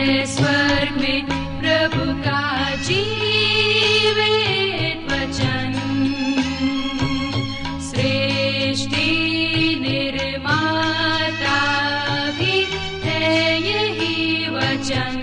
है स्वर्ग में प्रभु का जीवित वचन। सृष्टि निर्माता भी है यही वचन।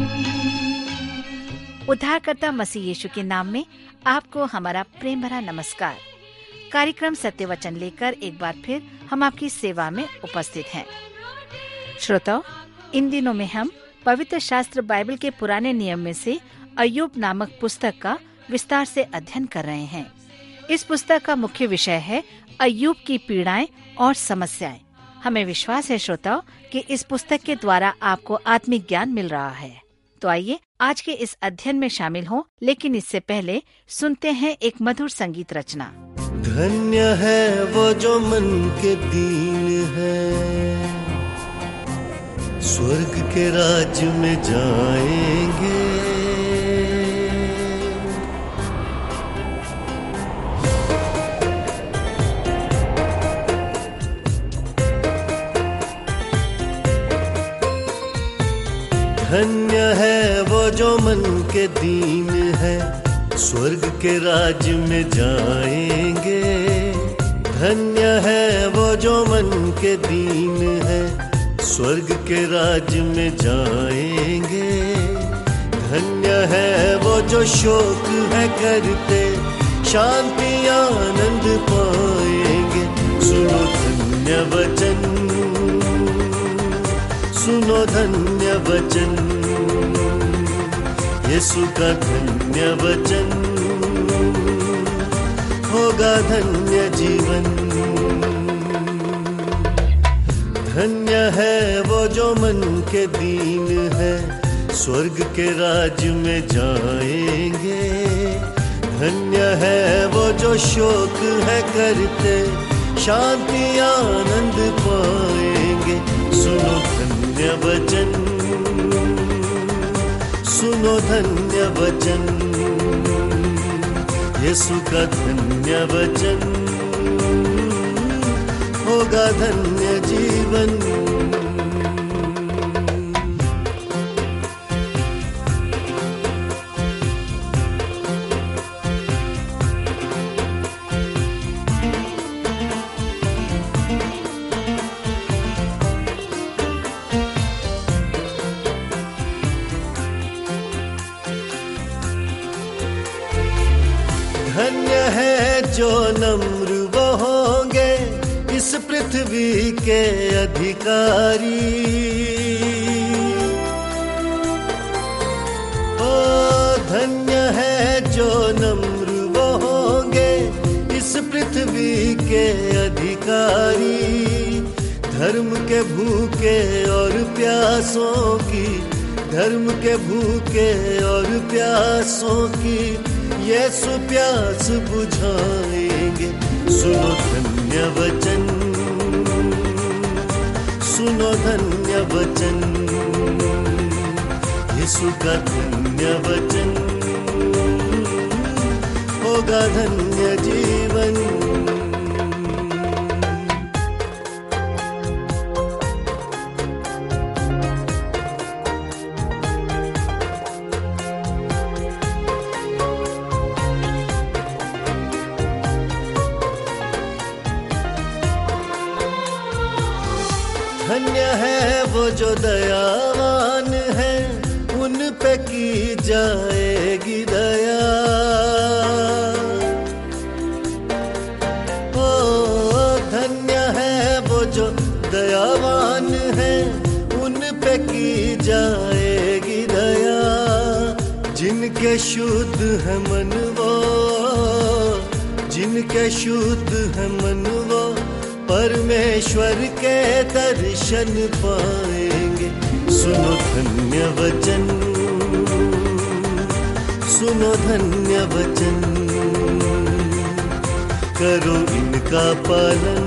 उद्धारकर्ता मसीह यीशु के नाम में आपको हमारा प्रेम भरा नमस्कार। कार्यक्रम सत्य वचन लेकर एक बार फिर हम आपकी सेवा में उपस्थित हैं। श्रोताओ, इन दिनों में हम पवित्र शास्त्र बाइबल के पुराने नियम में से अय्यूब नामक पुस्तक का विस्तार से अध्ययन कर रहे हैं। इस पुस्तक का मुख्य विषय है अय्यूब की पीड़ाएं और समस्याएं। हमें विश्वास है श्रोताओ कि इस पुस्तक के द्वारा आपको आत्मिक ज्ञान मिल रहा है। तो आइए आज के इस अध्ययन में शामिल हों, लेकिन इससे पहले सुनते हैं एक मधुर संगीत रचना। धन्य है वो जो मन के दीन है, स्वर्ग के राज्य में जाएंगे। धन्य है वो जो मन के दीन है, स्वर्ग के राज्य में जाएंगे। धन्य है वो जो मन के दीन है, स्वर्ग के राज्य में जाएंगे। धन्य है वो जो शोक है करते, शांति आनंद पाएंगे। सुनो धन्य वचन, सुनो धन्य वचन, यीशु का धन्य वचन, होगा धन्य जीवन। धन्य है वो जो मन के दीन है, स्वर्ग के राज्य में जाएंगे। धन्य है वो जो शोक है करते, शांति आनंद पाएंगे। सुनो धन्य वचन, सुनो धन्य वचन, यीशु का धन्य वचन, होगा धन्य जीवन। धन्य है जो नम्र वो होंगे, इस पृथ्वी के अधिकारी। ओ धन्य है जो नम्र वो होंगे, इस पृथ्वी के अधिकारी। धर्म के भूखे और प्यासों की, धर्म के भूखे और प्यासों की यीशु प्यास बुझाएंगे। सुनो धन्य वचन, सुनो धन्य वचन, यीशु का धन्य वचन, होगा धन्य जीवन। धन्य है वो जो दयावान है, उन पे की जाएगी दया। ओ धन्य है वो जो दयावान है, उन पे की जाएगी दया। जिनके शुद्ध है मन वो, जिनके शुद्ध है मन वो, परमेश्वर के दर्शन पाएंगे। सुनो धन्य वचन, सुनो धन्य वचन, करो इनका पालन,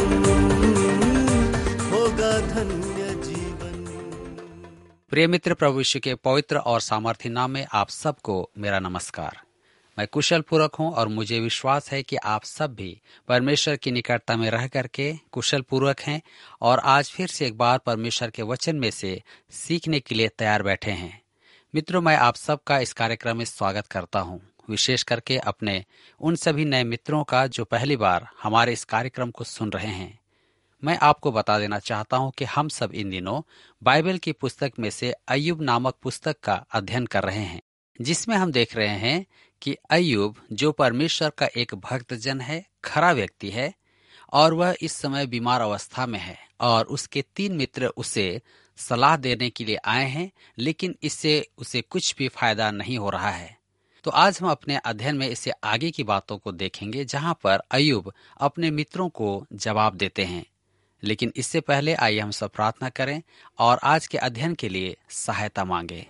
होगा धन्य जीवन। प्रिय मित्र, प्रभु यीशु के पवित्र और सामर्थी नाम में आप सबको मेरा नमस्कार। मैं कुशल पूर्वक हूँ और मुझे विश्वास है कि आप सब भी परमेश्वर की निकटता में रह करके कुशल पूर्वक हैं और आज फिर से एक बार परमेश्वर के वचन में से सीखने के लिए तैयार बैठे हैं। मित्रों, मैं आप सबका इस कार्यक्रम में स्वागत करता हूँ, विशेष करके अपने उन सभी नए मित्रों का जो पहली बार हमारे इस कार्यक्रम को सुन रहे हैं। मैं आपको बता देना चाहता हूँ कि हम सब इन दिनों बाइबल की पुस्तक में से अय्यूब नामक पुस्तक का अध्ययन कर रहे हैं, जिसमें हम देख रहे हैं कि अय्यूब जो परमेश्वर का एक भक्तजन है, खरा व्यक्ति है, और वह इस समय बीमार अवस्था में है और उसके 3 मित्र उसे सलाह देने के लिए आए हैं, लेकिन इससे उसे कुछ भी फायदा नहीं हो रहा है। तो आज हम अपने अध्ययन में इससे आगे की बातों को देखेंगे, जहां पर अय्यूब अपने मित्रों को जवाब देते हैं। लेकिन इससे पहले आइए हम सब प्रार्थना करें और आज के अध्ययन के लिए सहायता मांगे।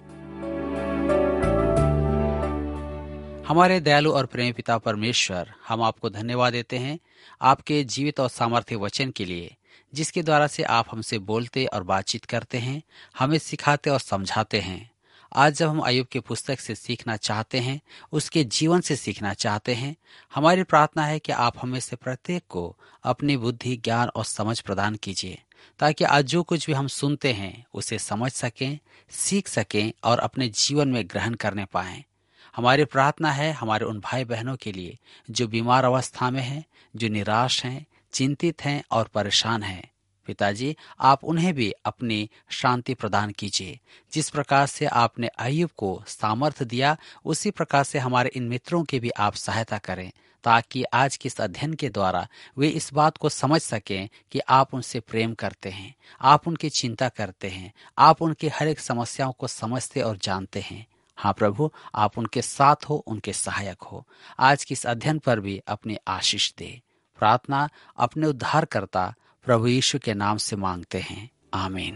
हमारे दयालु और प्रेमी पिता परमेश्वर, हम आपको धन्यवाद देते हैं आपके जीवित और सामर्थ्य वचन के लिए, जिसके द्वारा से आप हमसे बोलते और बातचीत करते हैं, हमें सिखाते और समझाते हैं। आज जब हम अय्यूब की पुस्तक से सीखना चाहते हैं, उसके जीवन से सीखना चाहते हैं, हमारी प्रार्थना है कि आप हमें से प्रत्येक को अपनी बुद्धि, ज्ञान और समझ प्रदान कीजिए, ताकि आज जो कुछ भी हम सुनते हैं उसे समझ सकें, सीख सकें और अपने जीवन में ग्रहण करने पाएं। हमारी प्रार्थना है हमारे उन भाई बहनों के लिए जो बीमार अवस्था में हैं, जो निराश हैं, चिंतित हैं और परेशान हैं। पिताजी, आप उन्हें भी अपनी शांति प्रदान कीजिए। जिस प्रकार से आपने अय्यूब को सामर्थ्य दिया, उसी प्रकार से हमारे इन मित्रों की भी आप सहायता करें, ताकि आज के इस अध्ययन के द्वारा वे इस बात को समझ सकें कि आप उनसे प्रेम करते हैं, आप उनकी चिंता करते हैं, आप उनकी हर एक समस्याओं को समझते और जानते हैं। हाँ प्रभु, आप उनके साथ हो, उनके सहायक हो। आज के इस अध्ययन पर भी अपनी आशीष दे। प्रार्थना अपने उद्धारकर्ता प्रभु यीशु के नाम से मांगते हैं, आमीन।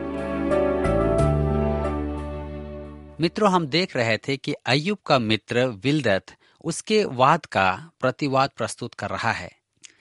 मित्रों, हम देख रहे थे कि अय्यूब का मित्र बिल्दद उसके वाद का प्रतिवाद प्रस्तुत कर रहा है।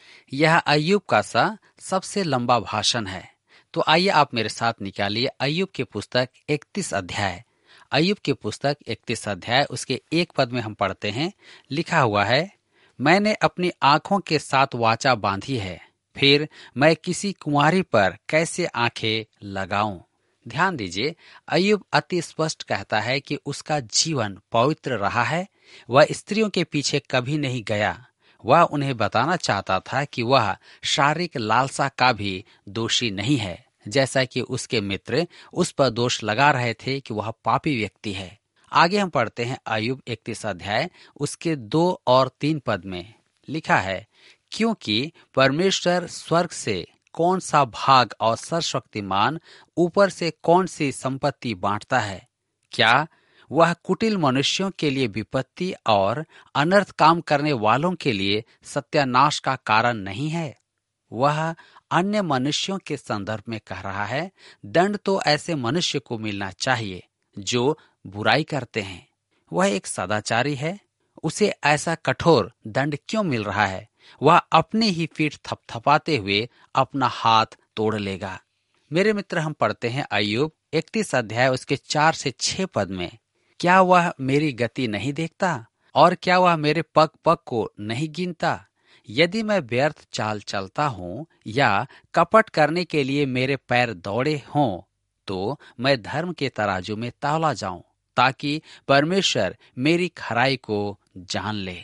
यह अय्यूब का सबसे लंबा भाषण है। तो आइए आप मेरे साथ निकालिए अय्यूब की पुस्तक 31 अध्याय। अय्यूब की पुस्तक 31 अध्याय उसके 1 पद में हम पढ़ते हैं, लिखा हुआ है, मैंने अपनी आंखों के साथ वाचा बांधी है, फिर मैं किसी कुंवारी पर कैसे आंखें लगाऊं। ध्यान दीजिए, अय्यूब अति स्पष्ट कहता है कि उसका जीवन पवित्र रहा है, वह स्त्रियों के पीछे कभी नहीं गया। वह उन्हें बताना चाहता था कि वह शारीरिक लालसा का भी दोषी नहीं है, जैसा कि उसके मित्र उस पर दोष लगा रहे थे कि वह पापी व्यक्ति है। आगे हम पढ़ते हैं अय्यूब 31 अध्याय उसके 2 और 3 पद में लिखा है, क्योंकि परमेश्वर स्वर्ग से कौन सा भाग और सर्वशक्तिमान ऊपर से कौन सी संपत्ति बांटता है? क्या वह कुटिल मनुष्यों के लिए विपत्ति और अनर्थ काम करने वालों के लिए सत्यानाश का कारण नहीं है? वह अन्य मनुष्यों के संदर्भ में कह रहा है। दंड तो ऐसे मनुष्य को मिलना चाहिए जो बुराई करते हैं। वह एक सदाचारी है, उसे ऐसा कठोर दंड क्यों मिल रहा है? वह अपनी ही पीठ थपथपाते हुए अपना हाथ तोड़ लेगा। मेरे मित्र, हम पढ़ते हैं अय्यूब 31 अध्याय उसके 4 से 6 पद में, क्या वह मेरी गति नहीं देखता और क्या वह मेरे पग पग को नहीं गिनता? यदि मैं व्यर्थ चाल चलता हूँ या कपट करने के लिए मेरे पैर दौड़े हों, तो मैं धर्म के तराजू में तौला जाऊं, ताकि परमेश्वर मेरी खराई को जान ले।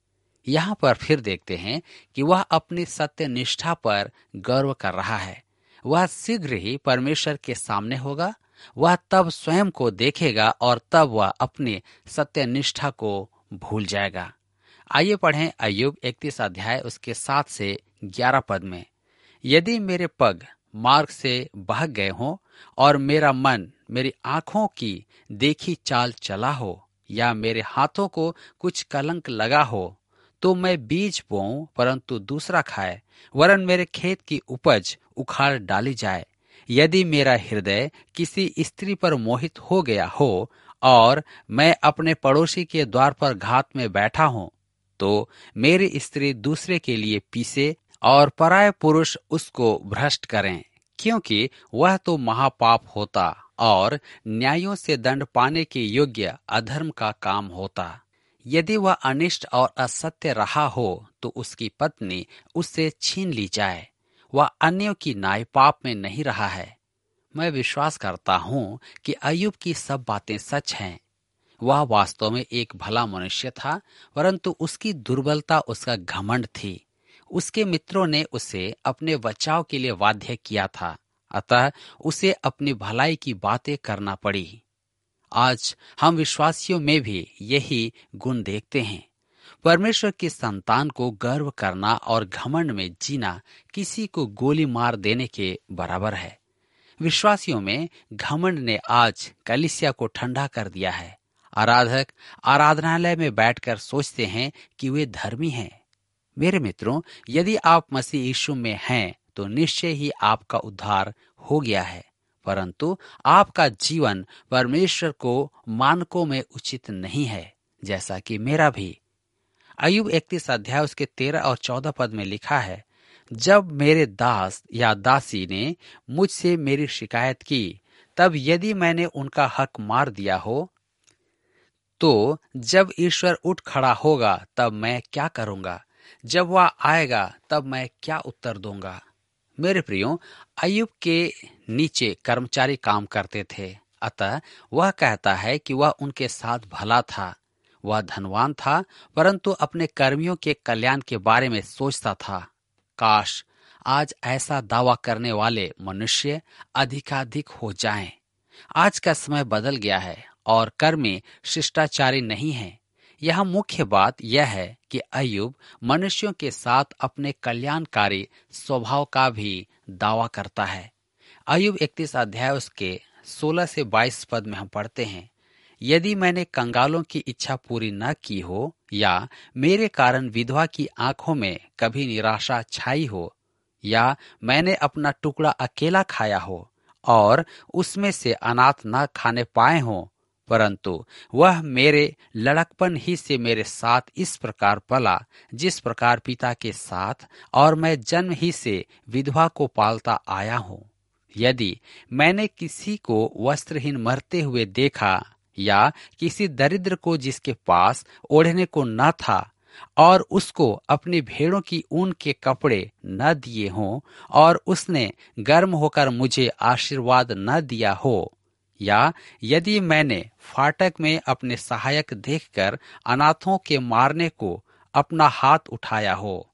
यहाँ पर फिर देखते हैं कि वह अपनी सत्य निष्ठा पर गर्व कर रहा है। वह शीघ्र ही परमेश्वर के सामने होगा। वह तब स्वयं को देखेगा और तब वह अपनी सत्य निष्ठा को भूल जाएगा। आइए पढ़ें अय्यूब 31 अध्याय उसके 7 से 11 पद में, यदि मेरे पग मार्ग से बह गए हों और मेरा मन मेरी आंखों की देखी चाल चला हो, या मेरे हाथों को कुछ कलंक लगा हो, तो मैं बीज बोऊं परंतु दूसरा खाए, वरन मेरे खेत की उपज उखाड़ डाली जाए। यदि मेरा हृदय किसी स्त्री पर मोहित हो गया हो और मैं अपने पड़ोसी के द्वार पर घात में बैठा हूं, तो मेरी स्त्री दूसरे के लिए पीसे और पराये पुरुष उसको भ्रष्ट करें, क्योंकि वह तो महापाप होता और न्यायों से दंड पाने के योग्य अधर्म का काम होता। यदि वह अनिष्ट और असत्य रहा हो तो उसकी पत्नी उससे छीन ली जाए। वह अन्यों की नाई पाप में नहीं रहा है। मैं विश्वास करता हूँ कि अय्यूब की सब बातें सच हैं। वह वास्तव में एक भला मनुष्य था, परंतु उसकी दुर्बलता उसका घमंड थी। उसके मित्रों ने उसे अपने बचाव के लिए बाध्य किया था, अतः उसे अपनी भलाई की बातें करना पड़ी। आज हम विश्वासियों में भी यही गुण देखते हैं। परमेश्वर की संतान को गर्व करना और घमंड में जीना किसी को गोली मार देने के बराबर है। विश्वासियों में घमंड ने आज कलीसिया को ठंडा कर दिया है। आराधक आराधनालय में बैठकर सोचते हैं कि वे धर्मी हैं। मेरे मित्रों, यदि आप मसीह यीशु में हैं तो निश्चय ही आपका उद्धार हो गया है, परंतु आपका जीवन परमेश्वर को मानकों में उचित नहीं है, जैसा कि मेरा भी। अय्यूब 31 अध्याय उसके 13 और 14 पद में लिखा है, जब मेरे दास या दासी ने मुझसे मेरी शिकायत की, तब यदि मैंने उनका हक मार दिया हो, तो जब ईश्वर उठ खड़ा होगा तब मैं क्या करूंगा? जब वह आएगा तब मैं क्या उत्तर दूंगा? मेरे प्रियो, अय्यूब के नीचे कर्मचारी काम करते थे, अतः वह कहता है कि वह उनके साथ भला था। वह धनवान था, परंतु अपने कर्मियों के कल्याण के बारे में सोचता था। काश आज ऐसा दावा करने वाले मनुष्य अधिकाधिक हो जाएं। आज का समय बदल गया है और कर्मी शिष्टाचारी नहीं है। यह मुख्य बात यह है कि अय्यूब मनुष्यों के साथ अपने कल्याणकारी स्वभाव का भी दावा करता है। अय्यूब 31 अध्याय उसके 16 से 22 पद में हम पढ़ते हैं, यदि मैंने कंगालों की इच्छा पूरी न की हो, या मेरे कारण विधवा की आंखों में कभी निराशा छाई हो, या मैंने अपना टुकड़ा अकेला खाया हो और उसमें से अनाथ न खाने पाए हों, परंतु वह मेरे लड़कपन ही से मेरे साथ इस प्रकार पला जिस प्रकार पिता के साथ, और मैं जन्म ही से विधवा को पालता आया हूँ। यदि मैंने किसी को वस्त्रहीन मरते हुए देखा, या किसी दरिद्र को जिसके पास ओढ़ने को न था और उसको अपनी भेड़ों की ऊन के कपड़े न दिए हों, और उसने गर्म होकर मुझे आशीर्वाद न दिया हो, या यदि मैंने फाटक में अपने सहायक देखकर अनाथों के मारने को अपना हाथ उठाया हो,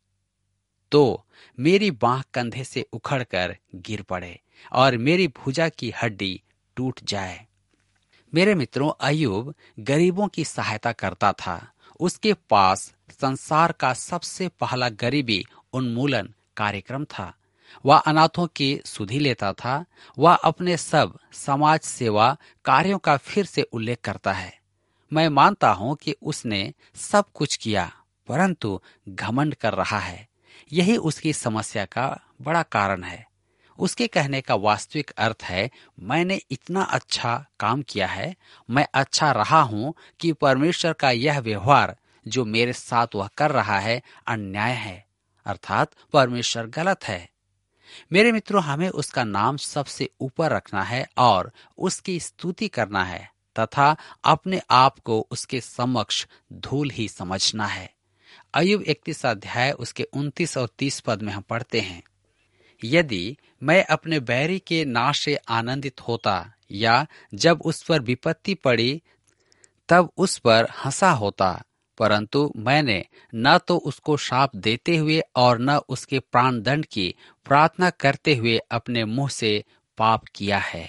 तो मेरी बांह कंधे से उखड़कर गिर पड़े और मेरी भुजा की हड्डी टूट जाए। मेरे मित्रों, अय्यूब गरीबों की सहायता करता था। उसके पास संसार का सबसे पहला गरीबी उन्मूलन कार्यक्रम था। वह अनाथों की सुधि लेता था। वह अपने सब समाज सेवा कार्यों का फिर से उल्लेख करता है। मैं मानता हूं कि उसने सब कुछ किया, परंतु घमंड कर रहा है। यही उसकी समस्या का बड़ा कारण है। उसके कहने का वास्तविक अर्थ है, मैंने इतना अच्छा काम किया है, मैं अच्छा रहा हूं कि परमेश्वर का यह व्यवहार जो मेरे साथ वह कर रहा है अन्याय है, अर्थात परमेश्वर गलत है। मेरे मित्रों, हमें उसका नाम सबसे ऊपर रखना है और उसकी स्तुति करना है तथा अपने आप को उसके समक्ष धूल ही समझना है। अय्यूब 31 अध्याय उसके 29 और 30 पद में हम पढ़ते हैं, यदि मैं अपने बैरी के नाश से आनंदित होता, या जब उस पर विपत्ति पड़ी तब उस पर हंसा होता, परंतु मैंने न तो उसको शाप देते हुए और न उसके प्राणदंड की प्रार्थना करते हुए अपने मुंह से पाप किया है।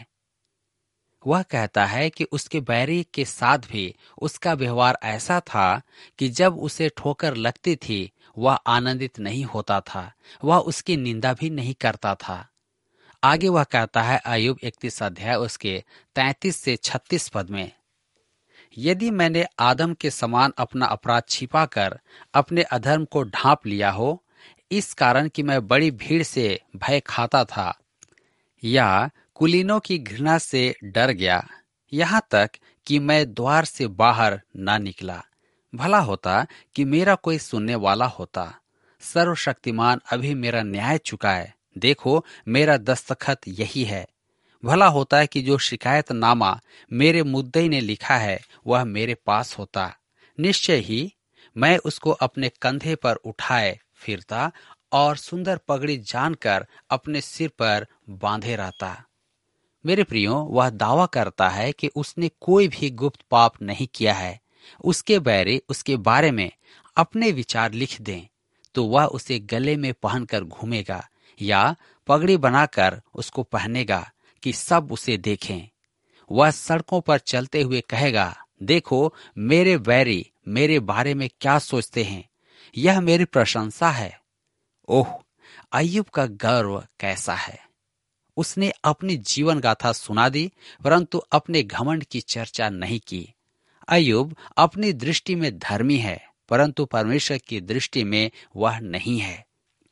वह कहता है कि उसके बैरी के साथ भी उसका व्यवहार ऐसा था कि जब उसे ठोकर लगती थी वह आनंदित नहीं होता था, वह उसकी निंदा भी नहीं करता था। आगे वह कहता है अय्यूब 31 अध्याय उसके 33 से 36 पद में, यदि मैंने आदम के समान अपना अपराध छिपाकर अपने अधर्म को ढांप लिया हो, इस कारण कि मैं बड़ी भीड़ से भय खाता था, या कुलीनों की घृणा से डर गया, यहाँ तक कि मैं द्वार से बाहर ना निकला, भला होता कि मेरा कोई सुनने वाला होता। सर्वशक्तिमान अभी मेरा न्याय चुकाए, देखो मेरा दस्तखत यही है। भला होता है कि जो शिकायतनामा मेरे मुद्दई ने लिखा है वह मेरे पास होता, निश्चय ही मैं उसको अपने कंधे पर उठाए फिरता और सुंदर पगड़ी जानकर अपने सिर पर बांधे रहता। मेरे प्रियो, वह दावा करता है कि उसने कोई भी गुप्त पाप नहीं किया है। उसके बैरी उसके बारे में अपने विचार लिख दें तो वह उसे गले में पहनकर घूमेगा या पगड़ी बनाकर उसको पहनेगा कि सब उसे देखें। वह सड़कों पर चलते हुए कहेगा, देखो मेरे बैरी मेरे बारे में क्या सोचते हैं, यह मेरी प्रशंसा है। ओह, अय्यूब का गर्व कैसा है। उसने अपनी जीवन गाथा सुना दी परंतु अपने घमंड की चर्चा नहीं की। अय्यूब अपनी दृष्टि में धर्मी है परंतु परमेश्वर की दृष्टि में वह नहीं है।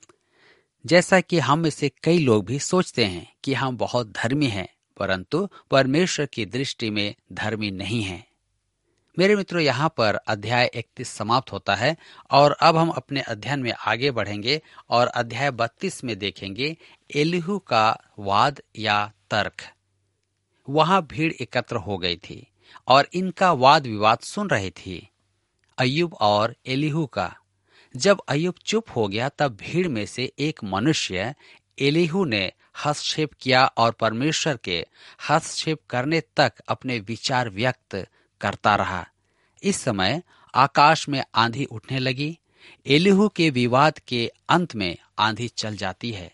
जैसा कि हम में से कई लोग भी सोचते हैं कि हम बहुत धर्मी हैं परंतु परमेश्वर की दृष्टि में धर्मी नहीं हैं। मेरे मित्रों, यहाँ पर अध्याय 31 समाप्त होता है और अब हम अपने अध्ययन में आगे बढ़ेंगे और अध्याय 32 में देखेंगे एलीहू का वाद या तर्क। वहां भीड़ एकत्र हो गई थी और इनका वाद विवाद सुन रही थी, अय्यूब और एलीहू का। जब अय्यूब चुप हो गया तब भीड़ में से एक मनुष्य एलीहू ने हस्तक्षेप किया और परमेश्वर के हस्तक्षेप करने तक अपने विचार व्यक्त करता रहा। इस समय आकाश में आंधी उठने लगी। एलीहू के विवाद के अंत में आंधी चल जाती है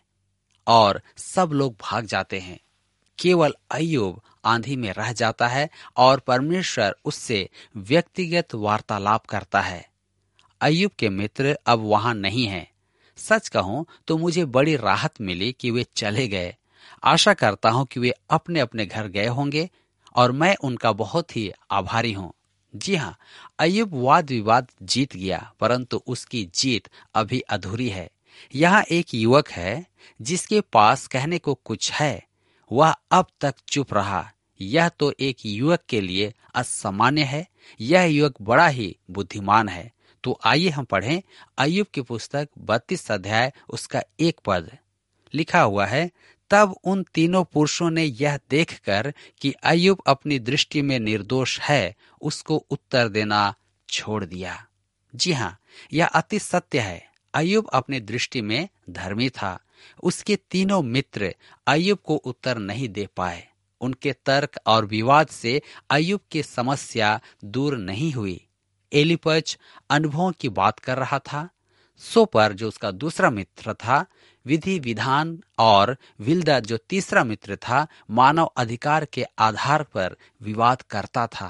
और सब लोग भाग जाते हैं। केवल अय्यूब आंधी में रह जाता है और परमेश्वर उससे व्यक्तिगत वार्तालाप करता है। अय्यूब के मित्र अब वहां नहीं हैं। सच कहूं तो मुझे बड़ी राहत मिली कि वे चले गए। आशा करता हूं कि वे अपने अपने घर गए होंगे और मैं उनका बहुत ही आभारी हूं। जी हाँ, अय्यूब वाद विवाद जीत गया परंतु उसकी जीत अभी अधूरी है। यहाँ एक युवक है जिसके पास कहने को कुछ है, वह अब तक चुप रहा। यह तो एक युवक के लिए असामान्य है। यह युवक बड़ा ही बुद्धिमान है। तो आइए हम पढ़ें अय्यूब की पुस्तक 32 अध्याय उसका 1 पद। लिखा हुआ है, तब उन तीनों पुरुषों ने यह देखकर कि अय्यूब अपनी दृष्टि में निर्दोष है, उसको उत्तर देना छोड़ दिया। जी हाँ, यह अति सत्य है। अय्यूब अपनी दृष्टि में धर्मी था। उसके तीनों मित्र अय्यूब को उत्तर नहीं दे पाए। उनके तर्क और विवाद से अय्यूब की समस्या दूर नहीं हुई। एलीपज अनुभवों की बात कर रहा था। सोपर जो उसका दूसरा मित्र था, विधि विधान, और विल्दद जो तीसरा मित्र था, मानव अधिकार के आधार पर विवाद करता था।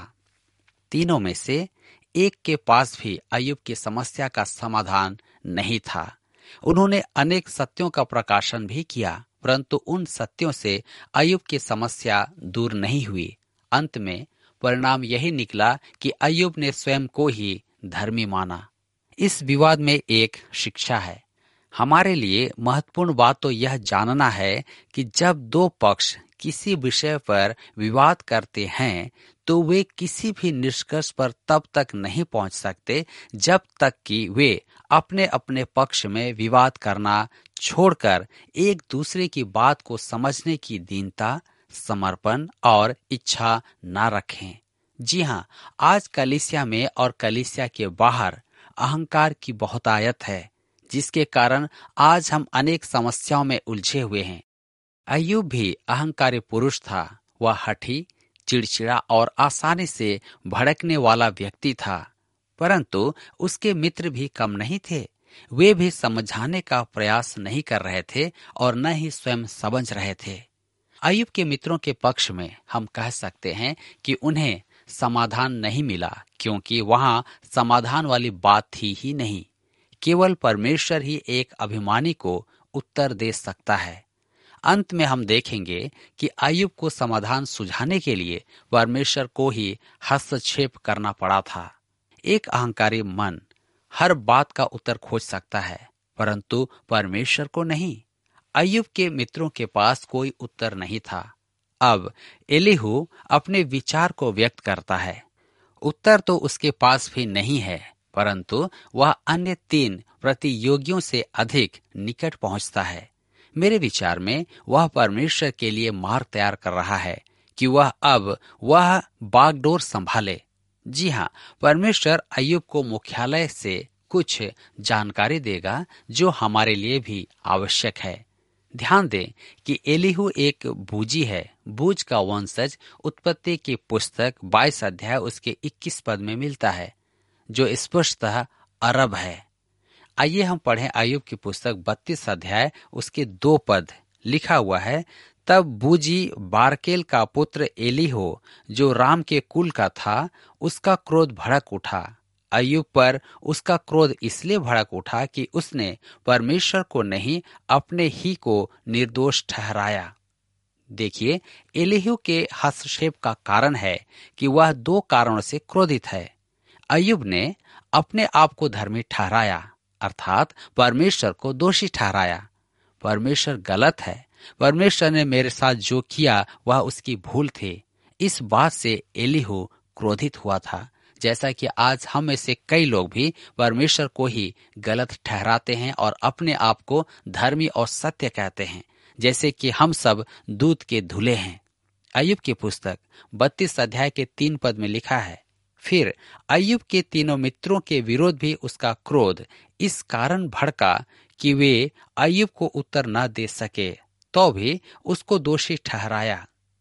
तीनों में से एक के पास भी अय्यूब की समस्या का समाधान नहीं था। उन्होंने अनेक सत्यों का प्रकाशन भी किया परंतु उन सत्यों से अय्यूब की समस्या दूर नहीं हुई। अंत में परिणाम यही निकला कि अय्यूब ने स्वयं को ही धर्मी माना। इस विवाद में एक शिक्षा है। हमारे लिए महत्वपूर्ण बात तो यह जानना है कि जब दो पक्ष किसी विषय पर विवाद करते हैं तो वे किसी भी निष्कर्ष पर तब तक नहीं पहुंच सकते जब तक कि वे अपने अपने पक्ष में विवाद करना छोड़कर एक दूसरे की बात को समझने की दीनता, समर्पण और इच्छा न रखें। जी हाँ, आज कलीसिया में और कलीसिया के बाहर अहंकार की बहुतायत है, जिसके कारण आज हम अनेक समस्याओं में उलझे हुए हैं। अय्यूब भी अहंकारी पुरुष था। वह हठी, चिड़चिड़ा और आसानी से भड़कने वाला व्यक्ति था, परंतु उसके मित्र भी कम नहीं थे। वे भी समझाने का प्रयास नहीं कर रहे थे और न ही स्वयं समझ रहे थे। अय्यूब के मित्रों के पक्ष में हम कह सकते हैं कि उन्हें समाधान नहीं मिला, क्योंकि वहां समाधान वाली बात थी ही नहीं। केवल परमेश्वर ही एक अभिमानी को उत्तर दे सकता है। अंत में हम देखेंगे कि अय्यूब को समाधान सुझाने के लिए परमेश्वर को ही हस्तक्षेप करना पड़ा था। एक अहंकारी मन हर बात का उत्तर खोज सकता है, परंतु परमेश्वर को नहीं। अय्यूब के मित्रों के पास कोई उत्तर नहीं था। अब एलीहू अपने विचार को व्यक्त करता है। उत्तर तो उसके पास भी नहीं है, परंतु वह अन्य 3 प्रतियोगियों से अधिक निकट पहुंचता है। मेरे विचार में वह परमेश्वर के लिए मार्ग तैयार कर रहा है कि वह बागडोर संभाले। जी हाँ, परमेश्वर अय्यूब को मुख्यालय से कुछ जानकारी देगा जो हमारे लिए भी आवश्यक है। ध्यान दें कि एलीहू एक बूजी है। बूज का वंशज उत्पत्ति की पुस्तक 22 अध्याय उसके 21 पद में मिलता है, जो स्पष्टतः अरब है। आइए हम पढ़ें अय्यूब की पुस्तक 32 अध्याय उसके 2 पद। लिखा हुआ है, तब बूजी बारकेल का पुत्र एलीहू जो राम के कुल का था, उसका क्रोध भड़क उठा। अय्यूब पर उसका क्रोध इसलिए भड़क उठा कि उसने परमेश्वर को नहीं, अपने ही को निर्दोष ठहराया। देखिए, एलीहू के हस्तक्षेप का कारण है कि वह 2 कारणों से क्रोधित है। अय्यूब ने अपने आप को धर्मी ठहराया, अर्थात परमेश्वर को दोषी ठहराया। परमेश्वर गलत है, परमेश्वर ने मेरे साथ जो किया वह उसकी भूल थी। इस बात से एलीहू क्रोधित हुआ था, जैसा कि आज हम में से कई लोग भी परमेश्वर को ही गलत ठहराते हैं और अपने आप को धर्मी और सत्य कहते हैं, जैसे कि हम सब दूध के धुले हैं। अय्यूब की पुस्तक 32 अध्याय के 3 पद में लिखा है, फिर अय्यूब के तीनों मित्रों के विरोध भी उसका क्रोध इस कारण भड़का कि वे अय्यूब को उत्तर न दे सके, तो भी उसको दोषी ठहराया।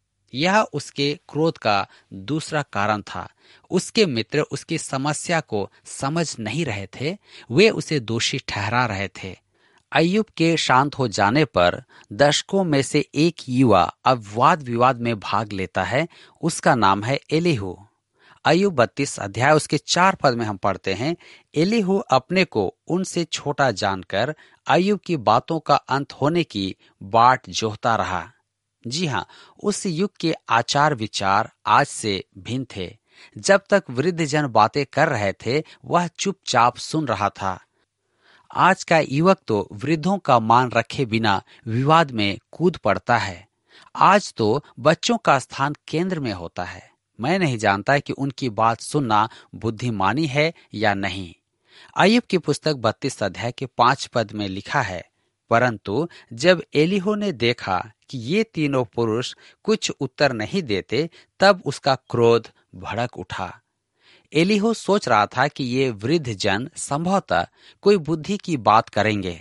यह उसके क्रोध का दूसरा कारण था। उसके मित्र उसकी समस्या को समझ नहीं रहे थे, वे उसे दोषी ठहरा रहे थे। अय्यूब के शांत हो जाने पर दर्शकों में से एक युवा अब वाद विवाद में भाग लेता है। उसका नाम है एलीहू। अय्यूब 32 अध्याय उसके 4 पद में हम पढ़ते हैं, एलीहू अपने को उनसे छोटा जानकर अय्यूब की बातों का अंत होने की बाट जोहता रहा। जी हाँ, उस युग के आचार विचार आज से भिन्न थे। जब तक वृद्ध जन बातें कर रहे थे, वह चुपचाप सुन रहा था। आज का युवक तो वृद्धों का मान रखे बिना विवाद में कूद पड़ता है। आज तो बच्चों का स्थान केंद्र में होता है। मैं नहीं जानता कि उनकी बात सुनना बुद्धिमानी है या नहीं। अय्यूब की पुस्तक 32 अध्याय के 5 पद में लिखा है, परंतु जब एलीहू ने देखा कि ये तीनों पुरुष कुछ उत्तर नहीं देते, तब उसका क्रोध भड़क उठा। एलीहू सोच रहा था कि ये वृद्ध जन संभवतः कोई बुद्धि की बात करेंगे।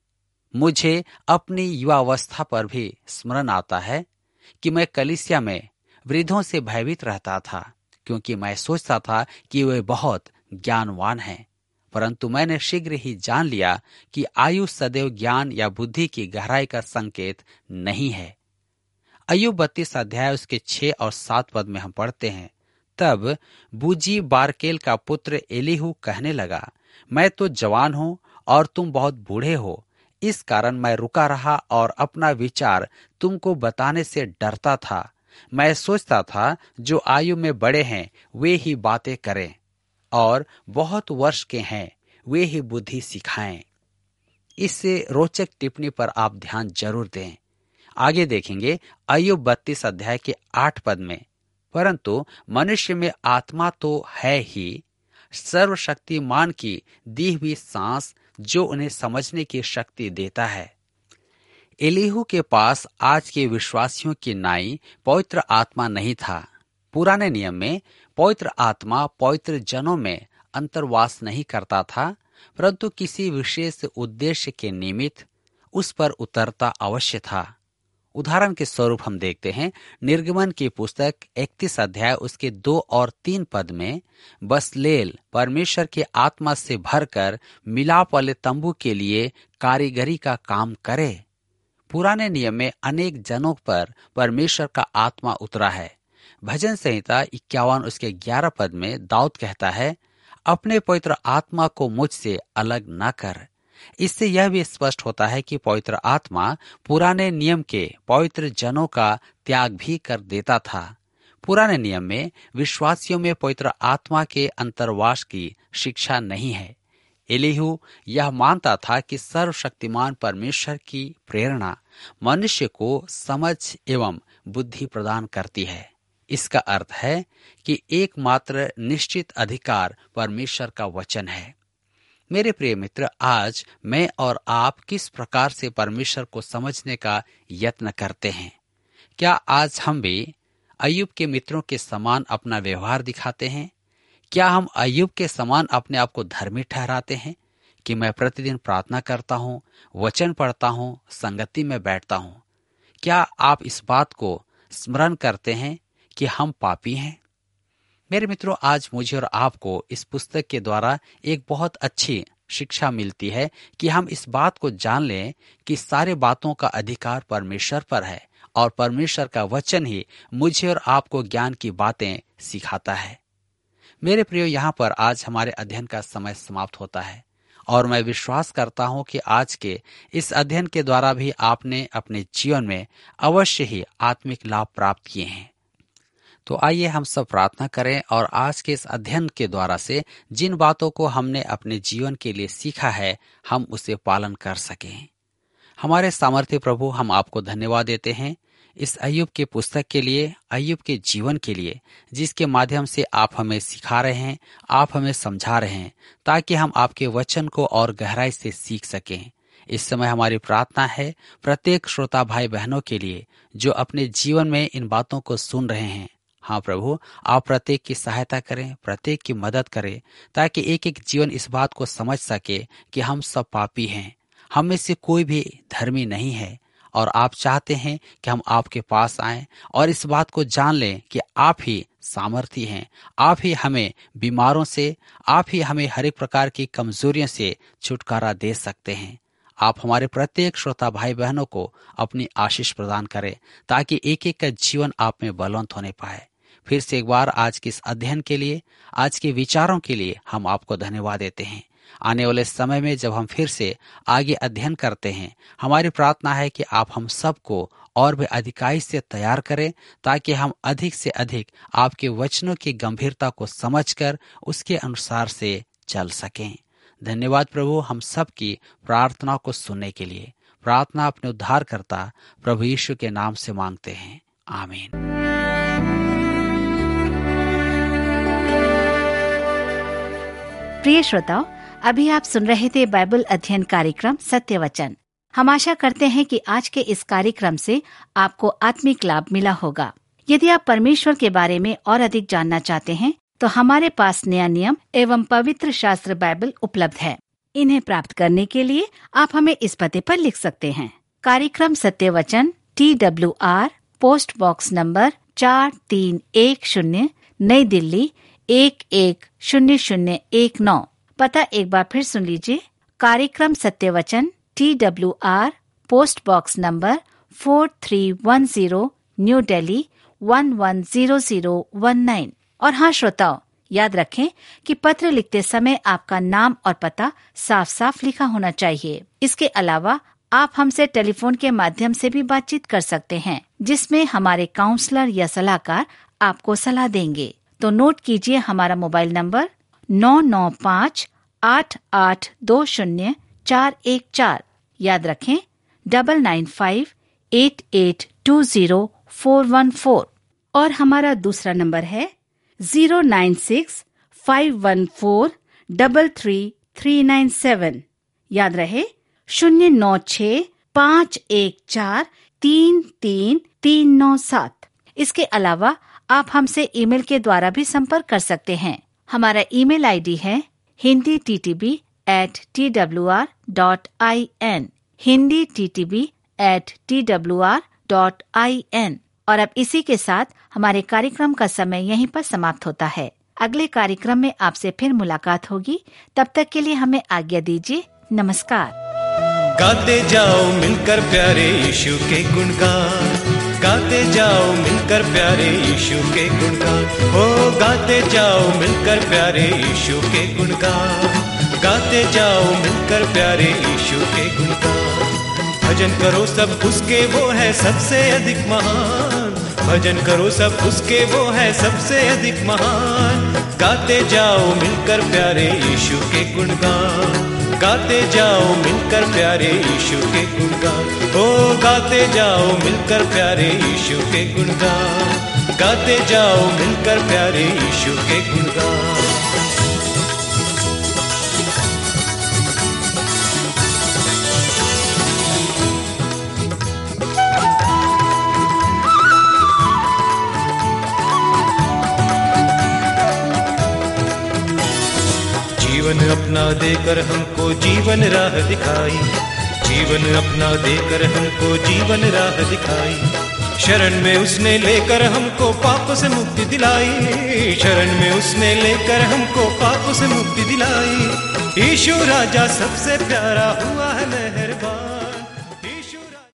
मुझे अपनी युवावस्था पर भी स्मरण आता है कि मैं कलीसिया में वृद्धों से भयभीत रहता था, क्योंकि मैं सोचता था कि वे बहुत ज्ञानवान हैं। परंतु मैंने शीघ्र ही जान लिया कि आयु सदैव ज्ञान या बुद्धि की गहराई का संकेत नहीं है। अय्यूब 32 अध्याय उसके 6 और 7 पद में हम पढ़ते हैं, तब बूजी बारकेल का पुत्र एलीहू कहने लगा, मैं तो जवान हूं और तुम बहुत बूढ़े हो। इस कारण मैं रुका रहा और अपना विचार तुमको बताने से डरता था। मैं सोचता था जो आयु में बड़े हैं वे ही बातें करें और बहुत वर्ष के हैं वे ही बुद्धि सिखाएं। इससे रोचक टिप्पणी पर आप ध्यान जरूर दें। आगे देखेंगे अय्यूब 32 अध्याय के 8 पद में, परंतु मनुष्य में आत्मा तो है ही, सर्वशक्तिमान की दी हुई सांस जो उन्हें समझने की शक्ति देता है। एलीहू के पास आज के विश्वासियों की नाई पवित्र आत्मा नहीं था। पुराने नियम में पवित्र आत्मा पवित्र जनों में अंतर्वास नहीं करता था, परंतु किसी विशेष उद्देश्य के निमित्त उस पर उतरता अवश्य था। उदाहरण के स्वरूप हम देखते हैं निर्गमन की पुस्तक 31 अध्याय उसके 2 और 3 पद में, बसलेल परमेश्वर के आत्मा से भरकर मिलाप वाले तंबू के लिए कारीगरी का काम करे। पुराने नियम में अनेक जनों पर परमेश्वर का आत्मा उतरा है। भजन संहिता 51 उसके 11 पद में दाऊद कहता है, अपने पवित्र आत्मा को मुझसे अलग न कर। इससे यह भी स्पष्ट होता है कि पवित्र आत्मा पुराने नियम के पवित्र जनों का त्याग भी कर देता था। पुराने नियम में विश्वासियों में पवित्र आत्मा के अंतर्वास की शिक्षा नहीं है। एलीहू यह मानता था कि सर्वशक्तिमान परमेश्वर की प्रेरणा मनुष्य को समझ एवं बुद्धि प्रदान करती है। इसका अर्थ है कि एकमात्र निश्चित अधिकार परमेश्वर का वचन है। मेरे प्रिय मित्र, आज मैं और आप किस प्रकार से परमेश्वर को समझने का यत्न करते हैं? क्या आज हम भी अय्यूब के मित्रों के समान अपना व्यवहार दिखाते हैं? क्या हम अय्यूब के समान अपने आप को धर्मी ठहराते हैं कि मैं प्रतिदिन प्रार्थना करता हूँ, वचन पढ़ता हूँ, संगति में बैठता हूँ? क्या आप इस बात को स्मरण करते हैं कि हम पापी हैं? मेरे मित्रों, आज मुझे और आपको इस पुस्तक के द्वारा एक बहुत अच्छी शिक्षा मिलती है कि हम इस बात को जान लें कि सारे बातों का अधिकार परमेश्वर पर है और परमेश्वर का वचन ही मुझे और आपको ज्ञान की बातें सिखाता है। मेरे प्रियो, यहाँ पर आज हमारे अध्ययन का समय समाप्त होता है और मैं विश्वास करता हूँ कि आज के इस अध्ययन के द्वारा भी आपने अपने जीवन में अवश्य ही आत्मिक लाभ प्राप्त किए हैं। तो आइए हम सब प्रार्थना करें और आज के इस अध्ययन के द्वारा से जिन बातों को हमने अपने जीवन के लिए सीखा है, हम उसे पालन कर सकें। हमारे सामर्थ्य प्रभु, हम आपको धन्यवाद देते हैं इस अय्यूब के पुस्तक के लिए, अय्यूब के जीवन के लिए, जिसके माध्यम से आप हमें सिखा रहे हैं, आप हमें समझा रहे हैं, ताकि हम आपके वचन को और गहराई से सीख सकें। इस समय हमारी प्रार्थना है प्रत्येक श्रोता भाई बहनों के लिए जो अपने जीवन में इन बातों को सुन रहे हैं। हाँ प्रभु, आप प्रत्येक की सहायता करें, प्रत्येक की मदद करें, ताकि एक एक जीवन इस बात को समझ सके कि हम सब पापी हैं, हम में से कोई भी धर्मी नहीं है और आप चाहते हैं कि हम आपके पास आएं और इस बात को जान लें कि आप ही सामर्थी हैं, आप ही हमें बीमारों से, आप ही हमें हर एक प्रकार की कमजोरियों से छुटकारा दे सकते हैं। आप हमारे प्रत्येक श्रोता भाई बहनों को अपनी आशीष प्रदान करें ताकि एक एक का जीवन आप में बलवंत होने पाए। फिर से एक बार आज के इस अध्ययन के लिए, आज के विचारों के लिए हम आपको धन्यवाद देते हैं। आने वाले समय में जब हम फिर से आगे अध्ययन करते हैं, हमारी प्रार्थना है कि आप हम सबको और भी अधिकाई से तैयार करें ताकि हम अधिक से अधिक आपके वचनों की गंभीरता को समझकर उसके अनुसार से चल सकें। धन्यवाद प्रभु, हम सब की प्रार्थना को सुनने के लिए। प्रार्थना अपने उद्धारकर्ता प्रभु यीशु के नाम से मांगते हैं, आमीन। प्रिय श्रोताओ, अभी आप सुन रहे थे बाइबल अध्ययन कार्यक्रम सत्य वचन। हम आशा करते हैं कि आज के इस कार्यक्रम से आपको आत्मिक लाभ मिला होगा। यदि आप परमेश्वर के बारे में और अधिक जानना चाहते हैं तो हमारे पास नया नियम एवं पवित्र शास्त्र बाइबल उपलब्ध है। इन्हें प्राप्त करने के लिए आप हमें इस पते पर लिख सकते हैं। कार्यक्रम Satya Vachan, TWR, post box number 4310, नई दिल्ली 110019। पता एक बार फिर सुन लीजिए। कार्यक्रम Satya Vachan, TWR, post box number 4310, new Delhi 110019। और हाँ श्रोताओ, याद रखें कि पत्र लिखते समय आपका नाम और पता साफ साफ लिखा होना चाहिए। इसके अलावा आप हमसे टेलीफोन के माध्यम से भी बातचीत कर सकते हैं, जिसमें हमारे काउंसलर या सलाहकार आपको सलाह देंगे। तो नोट कीजिए हमारा मोबाइल नंबर 9958820414। याद रखें 9958820414। और हमारा दूसरा नंबर है 09651433397। याद रहे 09651433397। इसके अलावा आप हमसे ईमेल के द्वारा भी संपर्क कर सकते हैं। हमारा ईमेल आईडी है hinditb@twr.in, hinditb@twr.in। और अब इसी के साथ हमारे कार्यक्रम का समय यहीं पर समाप्त होता है। अगले कार्यक्रम में आपसे फिर मुलाकात होगी। तब तक के लिए हमें आज्ञा दीजिए। नमस्कार। गाते जाओ मिलकर प्यारे यीशु के गुणगान, गाते जाओ मिलकर प्यारे यीशु के गुणगान। ओ गाते जाओ मिलकर प्यारे यीशु के गुणगान, गाते जाओ मिलकर प्यारे यीशु के गुणगान। भजन करो सब उसके, वो है सबसे अधिक महान। भजन करो सब उसके, वो है सबसे अधिक महान। गाते जाओ मिलकर प्यारे यीशु के गुणगान, गाते जाओ मिलकर प्यारे यीशु के गुणगान। ओ गाते जाओ मिलकर प्यारे यीशु के गुणगान, गाते जाओ मिलकर प्यारे यीशु के गुणगान। जीवन अपना देकर हमको जीवन राह दिखाई, जीवन अपना देकर हमको जीवन राह दिखाई। शरण में उसने लेकर हमको पाप से मुक्ति दिलाई, शरण में उसने लेकर हमको पाप से मुक्ति दिलाई। यीशु राजा सबसे प्यारा हुआ है मेहरबान।